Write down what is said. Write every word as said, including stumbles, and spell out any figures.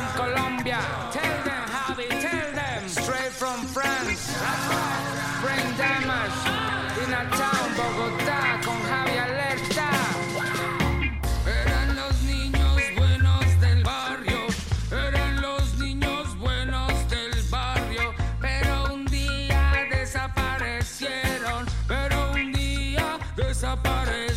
from Colombia. Tell them, Javi, tell them. Straight from France. Brain damage. In a town, Bogotá, con Javi Alerta. Eran los niños buenos del barrio. Eran los niños buenos del barrio. Pero un día desaparecieron. Pero un día desaparecieron.